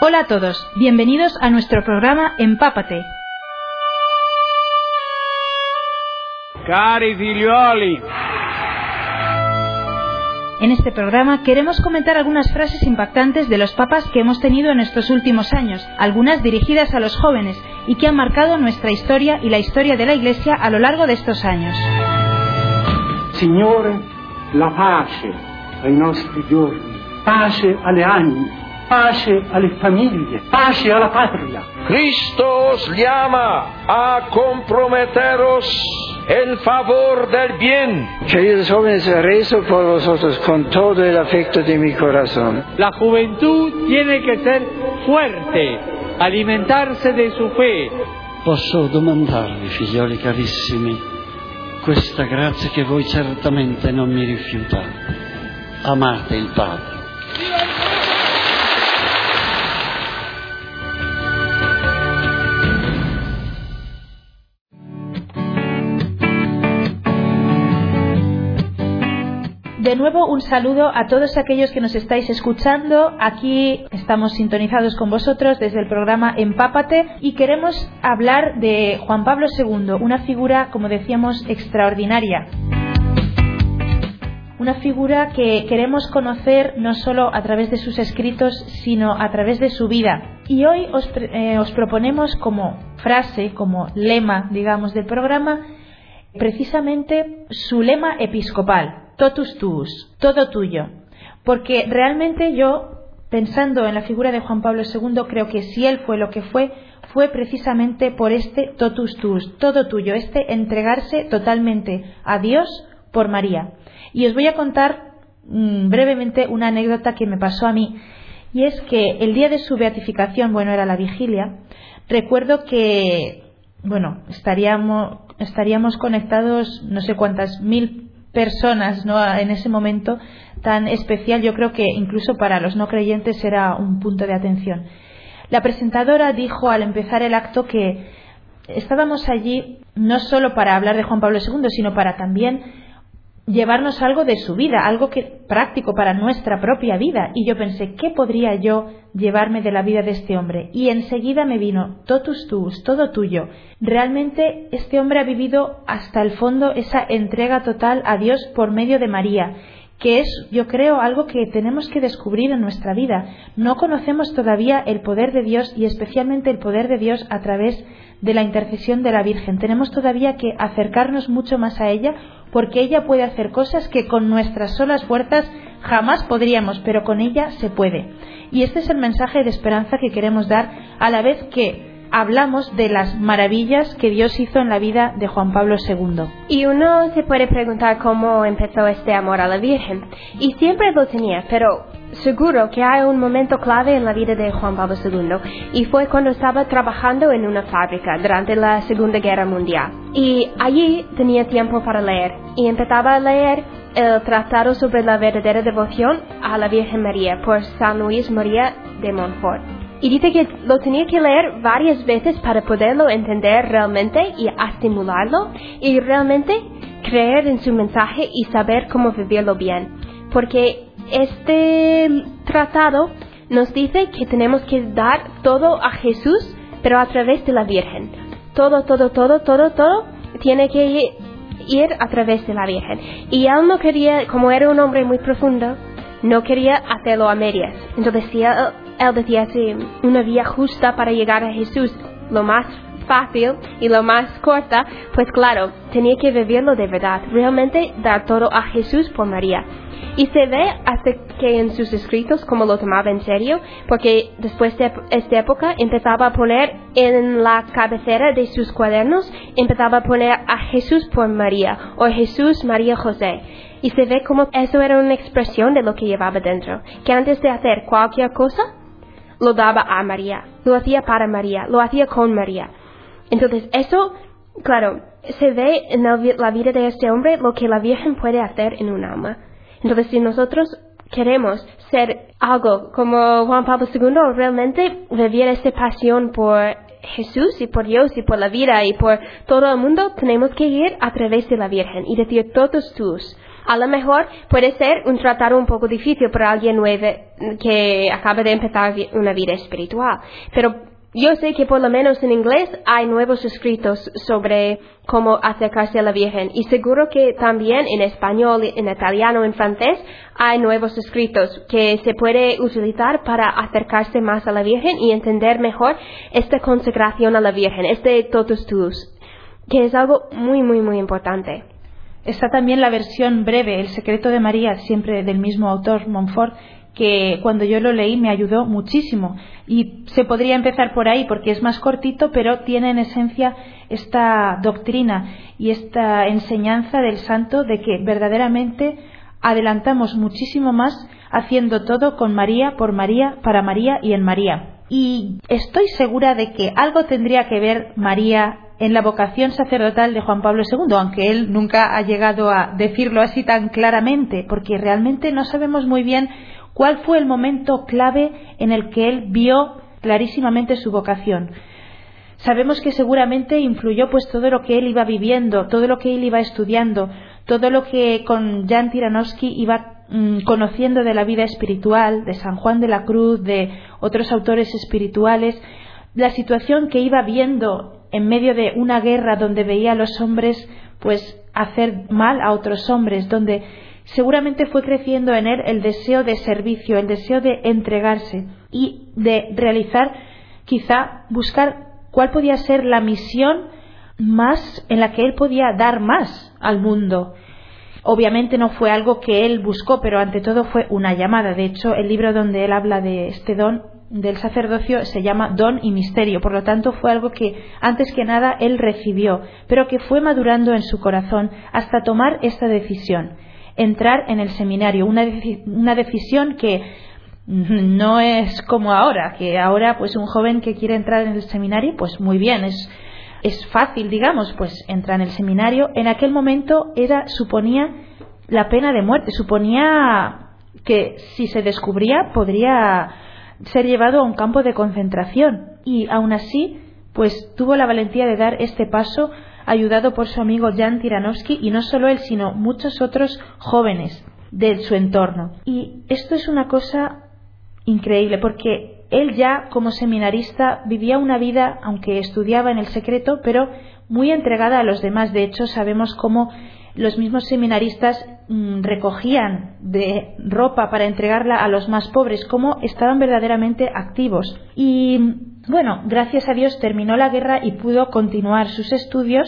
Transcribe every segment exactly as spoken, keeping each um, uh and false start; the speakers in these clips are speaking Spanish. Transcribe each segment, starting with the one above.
Hola a todos, bienvenidos a nuestro programa Empápate. Cari figlioli. En este programa queremos comentar algunas frases impactantes de los papas que hemos tenido en estos últimos años, algunas dirigidas a los jóvenes y que han marcado nuestra historia y la historia de la Iglesia a lo largo de estos años. Signore, la pace ai nostri giorni, pace alle anime, pace alle famiglie, pace alla patria. Cristo os llama a comprometeros en favor del bien. Queridos jóvenes, rezo por vosotros con todo el afecto de mi corazón. La juventud tiene che ser fuerte, alimentarsi di sua fe. Posso domandarvi, figlioli carissimi, questa grazia che voi certamente non mi rifiutate. Amate il Padre. De nuevo un saludo a todos aquellos que nos estáis escuchando. Aquí estamos sintonizados con vosotros desde el programa Empápate y queremos hablar de Juan Pablo segundo, una figura, como decíamos, extraordinaria. Una figura que queremos conocer no solo a través de sus escritos, sino a través de su vida. Y hoy os, eh, os proponemos como frase, como lema, digamos, del programa, precisamente su lema episcopal. Totus tuus, todo tuyo, porque realmente yo, pensando en la figura de Juan Pablo segundo, creo que si él fue lo que fue, fue precisamente por este totus tuus, todo tuyo, este entregarse totalmente a Dios por María. Y os voy a contar mmm, brevemente una anécdota que me pasó a mí, y es que el día de su beatificación, bueno, era la vigilia, recuerdo que, bueno, estaríamos, estaríamos conectados no sé cuántas mil personas, ¿no?, en ese momento tan especial. Yo creo que incluso para los no creyentes era un punto de atención. La presentadora dijo al empezar el acto que estábamos allí no solo para hablar de Juan Pablo segundo, sino para también llevarnos algo de su vida, algo que práctico para nuestra propia vida. Y yo pensé, ¿qué podría yo llevarme de la vida de este hombre? Y enseguida me vino totus tuus, todo tuyo. Realmente este hombre ha vivido hasta el fondo esa entrega total a Dios por medio de María, que es, yo creo, algo que tenemos que descubrir en nuestra vida. No conocemos todavía el poder de Dios, y especialmente el poder de Dios a través de la intercesión de la Virgen. Tenemos todavía que acercarnos mucho más a ella, porque ella puede hacer cosas que con nuestras solas fuerzas jamás podríamos, pero con ella se puede. Y este es el mensaje de esperanza que queremos dar, a la vez que hablamos de las maravillas que Dios hizo en la vida de Juan Pablo segundo. Y uno se puede preguntar cómo empezó este amor a la Virgen. Y siempre lo tenía, pero seguro que hay un momento clave en la vida de Juan Pablo segundo, y fue cuando estaba trabajando en una fábrica durante la Segunda Guerra Mundial. Y allí tenía tiempo para leer, y empezaba a leer el Tratado sobre la verdadera devoción a la Virgen María por San Luis María de Montfort. Y dice que lo tenía que leer varias veces para poderlo entender realmente y estimularlo, y realmente creer en su mensaje y saber cómo vivirlo bien. Porque este tratado nos dice que tenemos que dar todo a Jesús, pero a través de la Virgen. Todo, todo, todo, todo, todo tiene que ir a través de la Virgen. Y él no quería, como era un hombre muy profundo, no quería hacerlo a medias. Entonces, si él, él decía así, una vía justa para llegar a Jesús, lo más fácil y lo más corta, pues claro, tenía que vivirlo de verdad, realmente dar todo a Jesús por María. Y se ve hasta que en sus escritos como lo tomaba en serio, porque después de esta época empezaba a poner en la cabecera de sus cuadernos, empezaba a poner a Jesús por María, o Jesús, María, José. Y se ve como eso era una expresión de lo que llevaba dentro, que antes de hacer cualquier cosa, lo daba a María, lo hacía para María, lo hacía con María. Entonces eso, claro, se ve en la vida de este hombre lo que la Virgen puede hacer en un alma. Entonces, si nosotros queremos ser algo como Juan Pablo segundo, realmente vivir esta pasión por Jesús y por Dios y por la vida y por todo el mundo, tenemos que ir a través de la Virgen y decir totus tuus. A lo mejor puede ser un tratado un poco difícil para alguien nuevo que acaba de empezar una vida espiritual, pero yo sé que por lo menos en inglés hay nuevos escritos sobre cómo acercarse a la Virgen, y seguro que también en español, en italiano, en francés hay nuevos escritos que se puede utilizar para acercarse más a la Virgen y entender mejor esta consagración a la Virgen, este totus tuus, que es algo muy muy muy importante. Está también la versión breve, El secreto de María, siempre del mismo autor, Montfort, que cuando yo lo leí me ayudó muchísimo, y se podría empezar por ahí porque es más cortito, pero tiene en esencia esta doctrina y esta enseñanza del santo de que verdaderamente adelantamos muchísimo más haciendo todo con María, por María, para María y en María. Y estoy segura de que algo tendría que ver María en la vocación sacerdotal de Juan Pablo segundo, aunque él nunca ha llegado a decirlo así tan claramente, porque realmente no sabemos muy bien cuál fue el momento clave en el que él vio clarísimamente su vocación. Sabemos que seguramente influyó pues todo lo que él iba viviendo, todo lo que él iba estudiando, todo lo que con Jan Tyranowski iba mmm, conociendo de la vida espiritual, de San Juan de la Cruz, de otros autores espirituales, la situación que iba viendo en medio de una guerra donde veía a los hombres pues hacer mal a otros hombres, donde seguramente fue creciendo en él el deseo de servicio, el deseo de entregarse y de realizar, quizá buscar cuál podía ser la misión más en la que él podía dar más al mundo. Obviamente no fue algo que él buscó, pero ante todo fue una llamada. De hecho, el libro donde él habla de este don del sacerdocio se llama Don y Misterio. Por lo tanto, fue algo que antes que nada él recibió, pero que fue madurando en su corazón hasta tomar esta decisión. Entrar en el seminario, una, una decisión que no es como ahora, que ahora pues un joven que quiere entrar en el seminario, pues muy bien, es, es fácil, digamos, pues entra en el seminario. En aquel momento era, suponía la pena de muerte, suponía que si se descubría podría ser llevado a un campo de concentración, y aún así pues tuvo la valentía de dar este paso, ayudado por su amigo Jan Tyranowski, y no solo él, sino muchos otros jóvenes de su entorno. Y esto es una cosa increíble, porque él ya como seminarista vivía una vida, aunque estudiaba en el secreto, pero muy entregada a los demás. De hecho, sabemos cómo los mismos seminaristas mmm, recogían de ropa para entregarla a los más pobres, cómo estaban verdaderamente activos. Y bueno, gracias a Dios terminó la guerra y pudo continuar sus estudios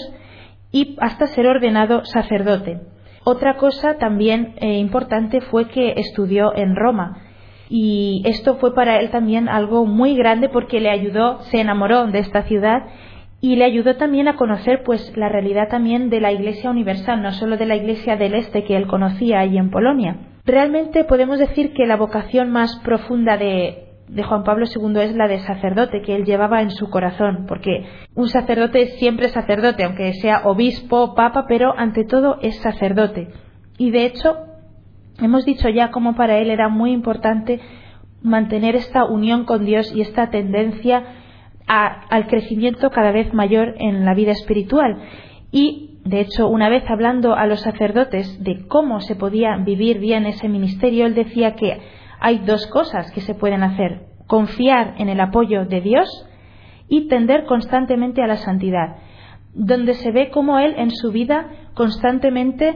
y hasta ser ordenado sacerdote. Otra cosa también eh, importante fue que estudió en Roma, y esto fue para él también algo muy grande porque le ayudó, se enamoró de esta ciudad y le ayudó también a conocer pues la realidad también de la Iglesia universal, no solo de la Iglesia del Este que él conocía allí en Polonia. Realmente podemos decir que la vocación más profunda de de Juan Pablo segundo es la de sacerdote, que él llevaba en su corazón, porque un sacerdote es siempre sacerdote, aunque sea obispo, papa, pero ante todo es sacerdote. Y de hecho hemos dicho ya cómo para él era muy importante mantener esta unión con Dios y esta tendencia a, al crecimiento cada vez mayor en la vida espiritual. Y de hecho, una vez hablando a los sacerdotes de cómo se podía vivir bien ese ministerio, él decía que hay dos cosas que se pueden hacer: confiar en el apoyo de Dios y tender constantemente a la santidad, donde se ve cómo él en su vida constantemente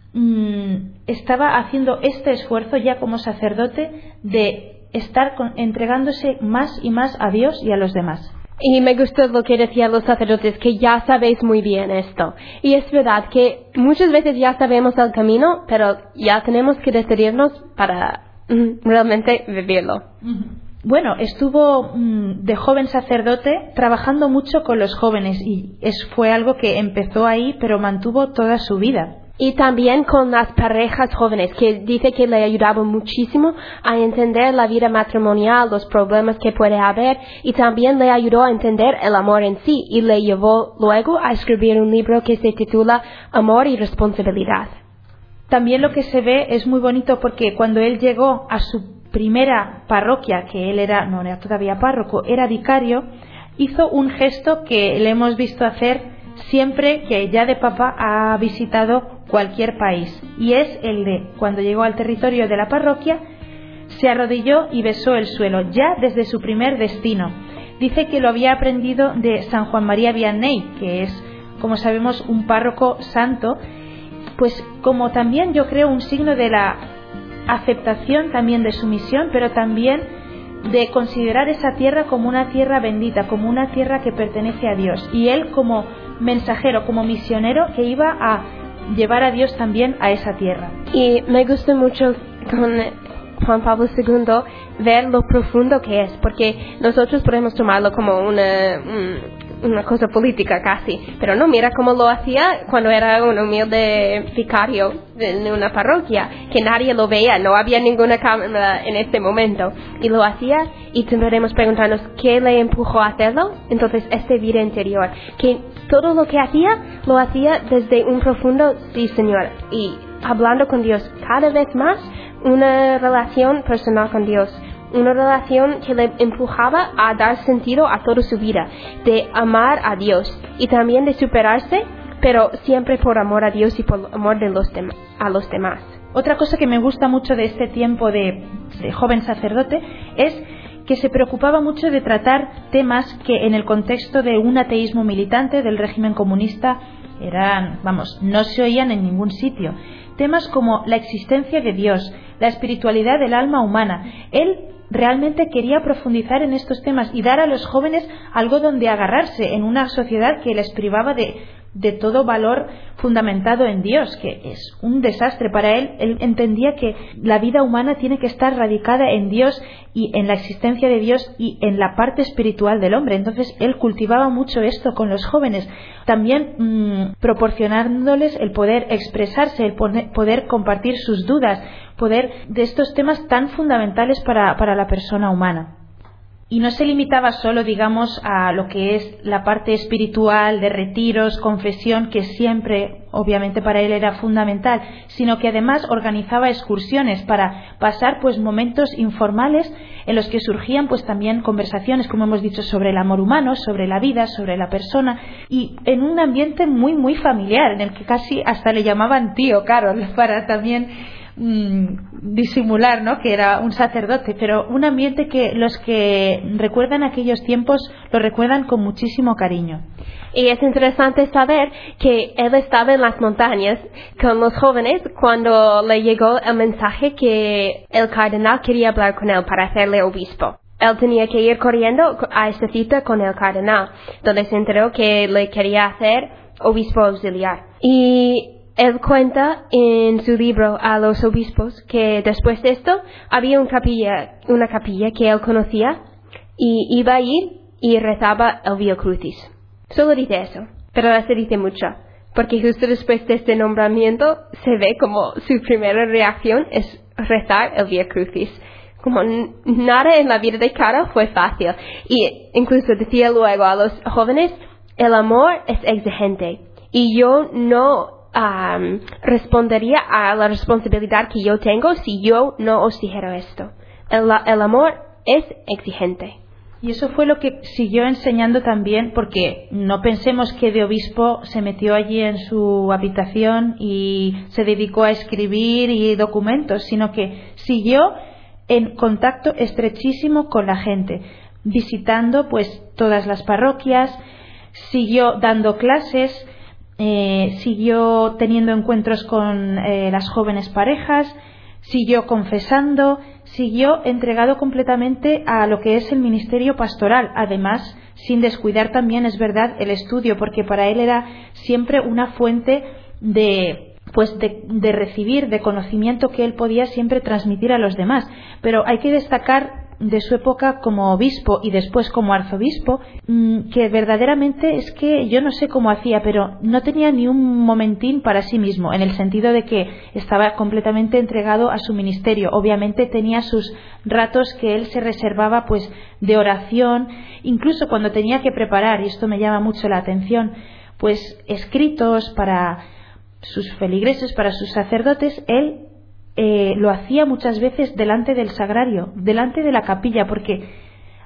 mmm, estaba haciendo este esfuerzo ya como sacerdote de estar con, entregándose más y más a Dios y a los demás. Y me gustó lo que decían los sacerdotes, que ya sabéis muy bien esto. Y es verdad que muchas veces ya sabemos el camino, pero ya tenemos que decidirnos para realmente vivirlo. Bueno, estuvo mmm, de joven sacerdote trabajando mucho con los jóvenes, y es, fue algo que empezó ahí pero mantuvo toda su vida. Y también con las parejas jóvenes, que dice que le ayudaba muchísimo a entender la vida matrimonial, los problemas que puede haber, y también le ayudó a entender el amor en sí, y le llevó luego a escribir un libro que se titula Amor y Responsabilidad. También lo que se ve es muy bonito, porque cuando él llegó a su primera parroquia, que él era, no era todavía párroco, era vicario, hizo un gesto que le hemos visto hacer siempre que ya de papa ha visitado cualquier país, y es el de cuando llegó al territorio de la parroquia se arrodilló y besó el suelo ya desde su primer destino. Dice que lo había aprendido de San Juan María Vianney, que es, como sabemos, un párroco santo, pues como también yo creo un signo de la aceptación también de su misión, pero también de considerar esa tierra como una tierra bendita, como una tierra que pertenece a Dios, y él como mensajero, como misionero que iba a llevar a Dios también a esa tierra. Y me gusta mucho con Juan Pablo segundo ver lo profundo que es, porque nosotros podemos tomarlo como una, una cosa política casi, pero no, mira cómo lo hacía cuando era un humilde vicario en una parroquia, que nadie lo veía, no había ninguna cámara en este momento, y lo hacía, y podemos preguntarnos qué le empujó a hacerlo. Entonces este vida interior, que todo lo que hacía, lo hacía desde un profundo sí Señor, y hablando con Dios cada vez más, una relación personal con Dios, una relación que le empujaba a dar sentido a toda su vida, de amar a Dios y también de superarse, pero siempre por amor a Dios y por amor de los dem- a los demás. Otra cosa que me gusta mucho de este tiempo de, de joven sacerdote es que se preocupaba mucho de tratar temas que en el contexto de un ateísmo militante del régimen comunista eran, vamos, no se oían en ningún sitio. Temas como la existencia de Dios, la espiritualidad del alma humana. Él realmente quería profundizar en estos temas y dar a los jóvenes algo donde agarrarse en una sociedad que les privaba de, de todo valor fundamentado en Dios, que es un desastre para él. Él entendía que la vida humana tiene que estar radicada en Dios y en la existencia de Dios y en la parte espiritual del hombre. Entonces él cultivaba mucho esto con los jóvenes, también mmm, proporcionándoles el poder expresarse, el poder compartir sus dudas, poder de estos temas tan fundamentales para, para la persona humana. Y no se limitaba solo, digamos, a lo que es la parte espiritual de retiros, confesión, que siempre, obviamente, para él era fundamental, sino que además organizaba excursiones para pasar, pues, momentos informales en los que surgían, pues, también conversaciones, como hemos dicho, sobre el amor humano, sobre la vida, sobre la persona, y en un ambiente muy, muy familiar, en el que casi hasta le llamaban tío Carol, para también disimular, ¿no?, que era un sacerdote, pero un ambiente que los que recuerdan aquellos tiempos lo recuerdan con muchísimo cariño. Y es interesante saber que él estaba en las montañas con los jóvenes cuando le llegó el mensaje que el cardenal quería hablar con él para hacerle obispo. Él tenía que ir corriendo a esta cita con el cardenal, donde se enteró que le quería hacer obispo auxiliar. Y él cuenta en su libro a los obispos que después de esto había una capilla, una capilla que él conocía y iba allí y rezaba el Vía Crucis. Solo dice eso, pero se dice mucho, porque justo después de este nombramiento se ve como su primera reacción es rezar el Vía Crucis. Como n- nada en la vida de Carol fue fácil. Y incluso decía luego a los jóvenes, el amor es exigente y yo no Um, respondería a la responsabilidad que yo tengo si yo no os dijera esto. El, el amor es exigente. Y eso fue lo que siguió enseñando también, porque no pensemos que de obispo se metió allí en su habitación y se dedicó a escribir y documentos, sino que siguió en contacto estrechísimo con la gente, visitando pues todas las parroquias, siguió dando clases, Eh, siguió teniendo encuentros con eh, las jóvenes parejas, siguió confesando, siguió entregado completamente a lo que es el ministerio pastoral, además sin descuidar también, es verdad, el estudio, porque para él era siempre una fuente de pues de, de recibir, de conocimiento que él podía siempre transmitir a los demás. Pero hay que destacar de su época como obispo y después como arzobispo, que verdaderamente es que yo no sé cómo hacía, pero no tenía ni un momentín para sí mismo, en el sentido de que estaba completamente entregado a su ministerio. Obviamente tenía sus ratos que él se reservaba pues de oración, incluso cuando tenía que preparar, y esto me llama mucho la atención, pues escritos para sus feligreses, para sus sacerdotes. Él Eh, lo hacía muchas veces delante del sagrario, delante de la capilla, porque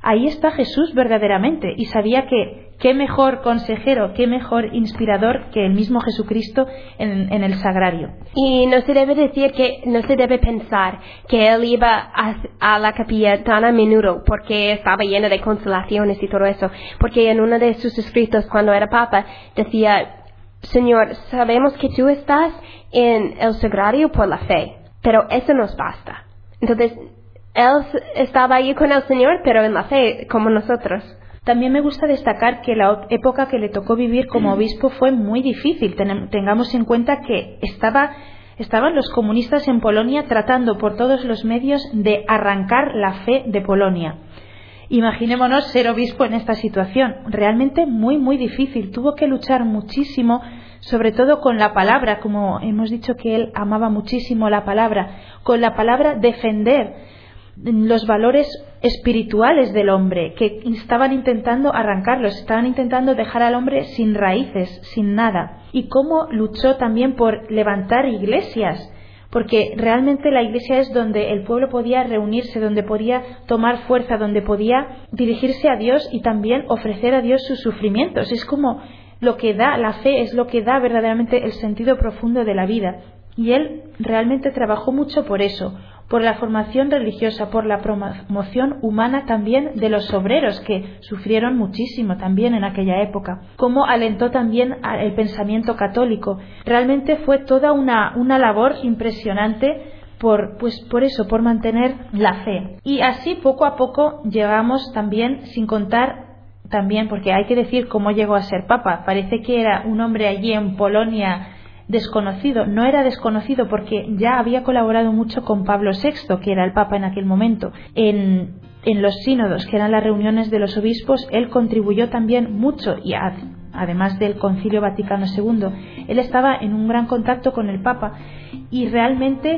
ahí está Jesús verdaderamente, y sabía que qué mejor consejero, qué mejor inspirador que el mismo Jesucristo en, en el sagrario. Y no se debe decir que, no se debe pensar que él iba a, a la capilla tan a menudo porque estaba lleno de consolaciones y todo eso, porque en uno de sus escritos cuando era papa decía: Señor, sabemos que tú estás en el sagrario por la fe, pero eso nos basta. Entonces, él estaba ahí con el Señor, pero en la fe, como nosotros. También me gusta destacar que la época que le tocó vivir como obispo fue muy difícil. Ten- tengamos en cuenta que estaba, estaban los comunistas en Polonia tratando por todos los medios de arrancar la fe de Polonia. Imaginémonos ser obispo en esta situación. Realmente muy, muy difícil. Tuvo que luchar muchísimo, sobre todo con la palabra, como hemos dicho que él amaba muchísimo la palabra, con la palabra defender los valores espirituales del hombre, que estaban intentando arrancarlos, estaban intentando dejar al hombre sin raíces, sin nada. Y cómo luchó también por levantar iglesias, porque realmente la iglesia es donde el pueblo podía reunirse, donde podía tomar fuerza, donde podía dirigirse a Dios y también ofrecer a Dios sus sufrimientos. Es como lo que da, la fe es lo que da verdaderamente el sentido profundo de la vida. Y él realmente trabajó mucho por eso, por la formación religiosa, por la promoción humana también de los obreros, que sufrieron muchísimo también en aquella época. Cómo alentó también el pensamiento católico. Realmente fue toda una, una labor impresionante por, pues por eso, por mantener la fe. Y así poco a poco llegamos también, sin contar también, porque hay que decir cómo llegó a ser papa. Parece que era un hombre allí en Polonia desconocido. No era desconocido porque ya había colaborado mucho con Pablo sexto, que era el papa en aquel momento, en, en los sínodos, que eran las reuniones de los obispos. Él contribuyó también mucho, y ad, además del Concilio Vaticano segundo, él estaba en un gran contacto con el papa, y realmente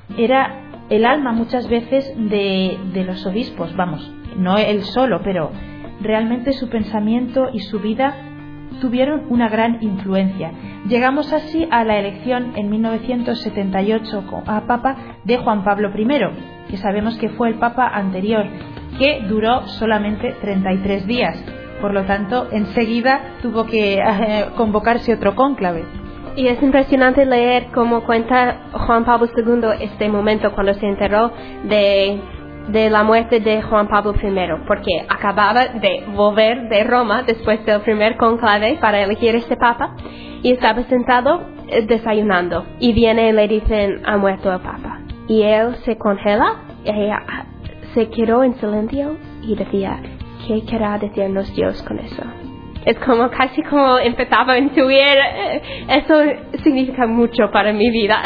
era el alma muchas veces de, de los obispos, vamos, no él solo, pero realmente su pensamiento y su vida tuvieron una gran influencia. Llegamos así a la elección en mil novecientos setenta y ocho a Papa de Juan Pablo primero, que sabemos que fue el Papa anterior, que duró solamente treinta y tres días. Por lo tanto, enseguida tuvo que eh, convocarse otro cónclave. Y es impresionante leer cómo cuenta Juan Pablo segundo este momento cuando se enteró de... de la muerte de Juan Pablo primero, porque acababa de volver de Roma después del primer conclave para elegir este papa, y estaba sentado eh, desayunando, y viene y le dicen: ha muerto el papa, y él se congela, y ella se quedó en silencio y decía: ¿qué querrá decirnos Dios con eso? Es como casi como empezaba a intuir. Eso significa mucho para mi vida.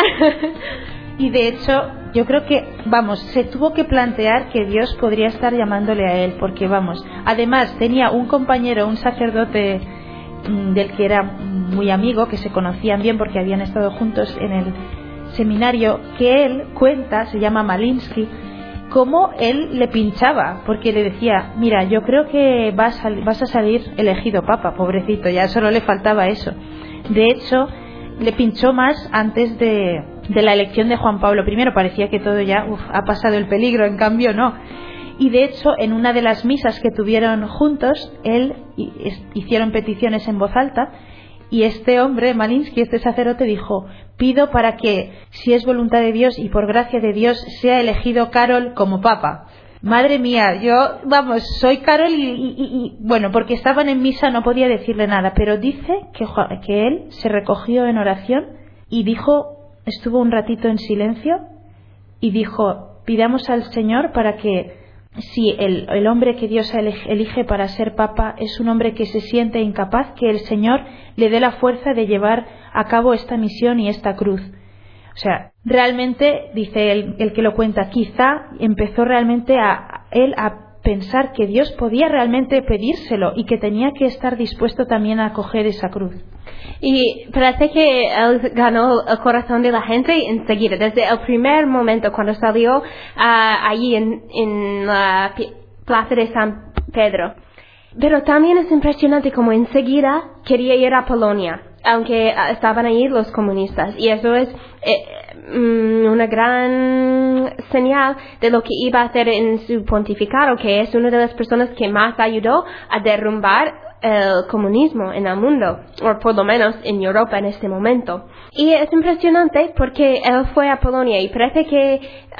Y de hecho, yo creo que, vamos, se tuvo que plantear que Dios podría estar llamándole a él, porque, vamos, además tenía un compañero, un sacerdote del que era muy amigo, que se conocían bien porque habían estado juntos en el seminario, que él cuenta, se llama Malinsky, cómo él le pinchaba, porque le decía: mira, yo creo que vas a, vas a salir elegido papa, pobrecito, ya solo le faltaba eso. De hecho, le pinchó más antes de, de la elección de Juan Pablo primero. Parecía que todo ya uf, ha pasado el peligro, en cambio no. Y de hecho, en una de las misas que tuvieron juntos, él hicieron peticiones en voz alta, y este hombre, Malinsky, este sacerdote, dijo: pido para que, si es voluntad de Dios y por gracia de Dios, sea elegido Carol como papa. Madre mía, yo, vamos, soy Carol y, y, y bueno, porque estaban en misa no podía decirle nada, pero dice que, que él se recogió en oración y dijo, estuvo un ratito en silencio y dijo: pidamos al Señor para que, si el, el hombre que Dios elige para ser papa es un hombre que se siente incapaz, que el Señor le dé la fuerza de llevar a cabo esta misión y esta cruz. O sea, realmente, dice el, el que lo cuenta, quizá empezó realmente a, a él a pensar que Dios podía realmente pedírselo y que tenía que estar dispuesto también a acoger esa cruz. Y parece que él ganó el corazón de la gente enseguida, desde el primer momento cuando salió uh, allí en, en la plaza de San Pedro. Pero también es impresionante como enseguida quería ir a Polonia, aunque estaban ahí los comunistas. Y eso es, eh, um, una gran señal de lo que iba a hacer en su pontificado, que es una de las personas que más ayudó a derrumbar el comunismo en el mundo, o por lo menos en Europa en este momento. Y es impresionante porque él fue a Polonia y parece que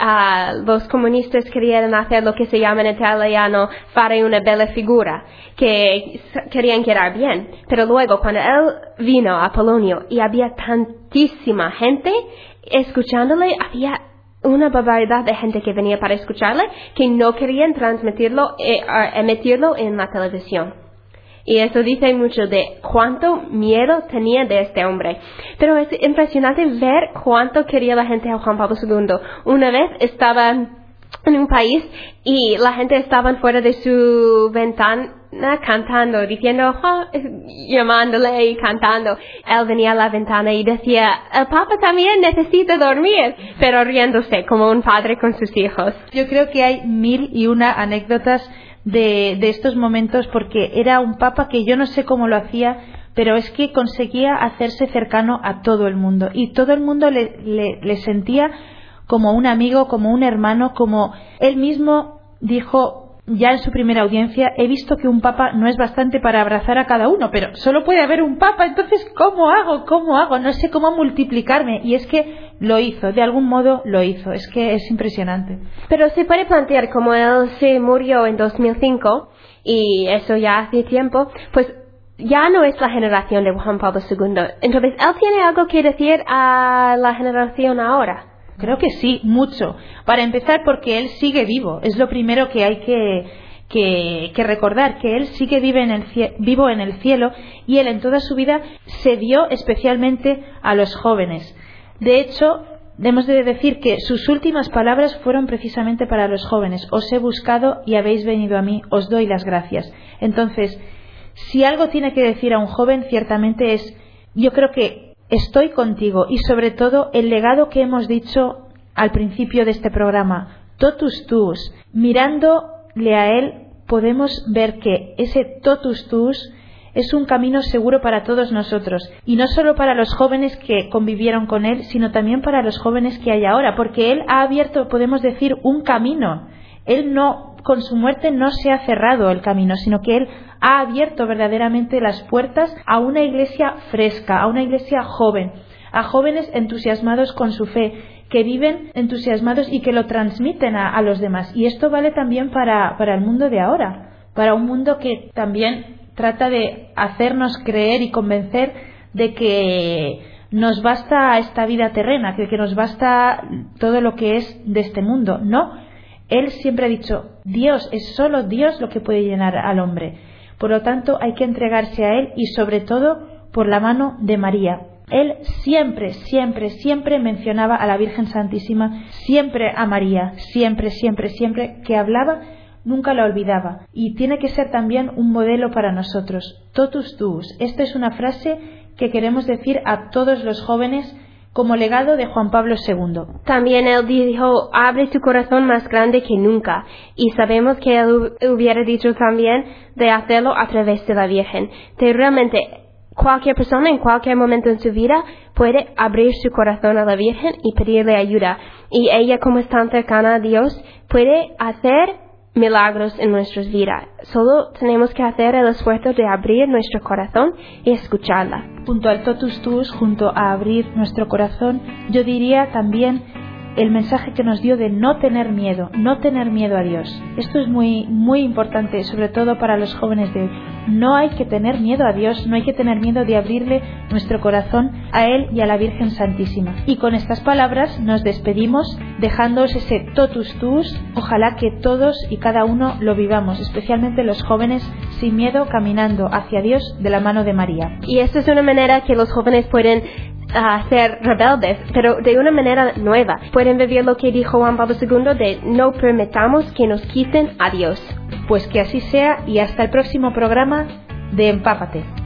uh, los comunistas querían hacer lo que se llama en italiano fare una bella figura, que querían quedar bien. Pero luego cuando él vino a Polonia y había tantísima gente escuchándole, había una barbaridad de gente que venía para escucharle que no querían transmitirlo, eh, uh, emitirlo en la televisión. Y eso dice mucho de cuánto miedo tenía de este hombre. Pero es impresionante ver cuánto quería la gente a Juan Pablo segundo. Una vez estaba en un país y la gente estaba fuera de su ventana cantando, diciendo, oh, llamándole y cantando. Él venía a la ventana y decía, el Papa también necesita dormir, pero riéndose como un padre con sus hijos. Yo creo que hay mil y una anécdotas de, de estos momentos, porque era un papa que yo no sé cómo lo hacía, pero es que conseguía hacerse cercano a todo el mundo y todo el mundo le, le, le sentía como un amigo, como un hermano, como él mismo dijo ya en su primera audiencia, he visto que un papa no es bastante para abrazar a cada uno, pero solo puede haber un papa, entonces ¿cómo hago? ¿Cómo hago? No sé cómo multiplicarme. Y es que lo hizo, de algún modo lo hizo, es que es impresionante. Pero se puede plantear, como él se murió en dos mil cinco, y eso ya hace tiempo, pues ya no es la generación de Juan Pablo segundo. Entonces, ¿él tiene algo que decir a la generación ahora? Creo que sí, mucho. Para empezar, porque él sigue vivo. Es lo primero que hay que, que, que recordar, que él sigue vive en el cie- vivo en el cielo, y él en toda su vida se dio especialmente a los jóvenes. De hecho, debemos de decir que sus últimas palabras fueron precisamente para los jóvenes. Os he buscado y habéis venido a mí, os doy las gracias. Entonces, si algo tiene que decir a un joven, ciertamente es, yo creo que estoy contigo, y sobre todo el legado que hemos dicho al principio de este programa, totus tuus. Mirándole a él podemos ver que ese totus tuus es un camino seguro para todos nosotros, y no solo para los jóvenes que convivieron con él, sino también para los jóvenes que hay ahora, porque él ha abierto, podemos decir, un camino. Él no, con su muerte no se ha cerrado el camino, sino que él ha abierto verdaderamente las puertas a una iglesia fresca, a una iglesia joven, a jóvenes entusiasmados con su fe, que viven entusiasmados y que lo transmiten a, a los demás. Y esto vale también para, para el mundo de ahora, para un mundo que también trata de hacernos creer y convencer de que nos basta esta vida terrena, que, que nos basta todo lo que es de este mundo. No, él siempre ha dicho, Dios, es solo Dios lo que puede llenar al hombre. Por lo tanto, hay que entregarse a él, y sobre todo por la mano de María. Él siempre, siempre, siempre mencionaba a la Virgen Santísima, siempre a María, siempre, siempre, siempre que hablaba, nunca la olvidaba. Y tiene que ser también un modelo para nosotros. Totus tuus. Esta es una frase que queremos decir a todos los jóvenes como legado de Juan Pablo segundo. También él dijo, abre tu corazón más grande que nunca. Y sabemos que él hubiera dicho también de hacerlo a través de la Virgen. De realmente cualquier persona en cualquier momento en su vida puede abrir su corazón a la Virgen y pedirle ayuda. Y ella, como es tan cercana a Dios, puede hacer milagros en nuestras vidas. Solo tenemos que hacer el esfuerzo de abrir nuestro corazón y escucharla. Junto al totus tuus, junto a abrir nuestro corazón, yo diría también el mensaje que nos dio de no tener miedo, no tener miedo a Dios. Esto es muy, muy importante, sobre todo para los jóvenes de hoy. No hay que tener miedo a Dios, no hay que tener miedo de abrirle nuestro corazón a Él y a la Virgen Santísima. Y con estas palabras nos despedimos, dejándoos ese totus tuus. Ojalá que todos y cada uno lo vivamos, especialmente los jóvenes, sin miedo, caminando hacia Dios de la mano de María. Y esta es una manera que los jóvenes pueden a ser rebeldes, pero de una manera nueva. Pueden vivir lo que dijo Juan Pablo segundo de no permitamos que nos quiten a Dios. Pues que así sea, y hasta el próximo programa de Empápate.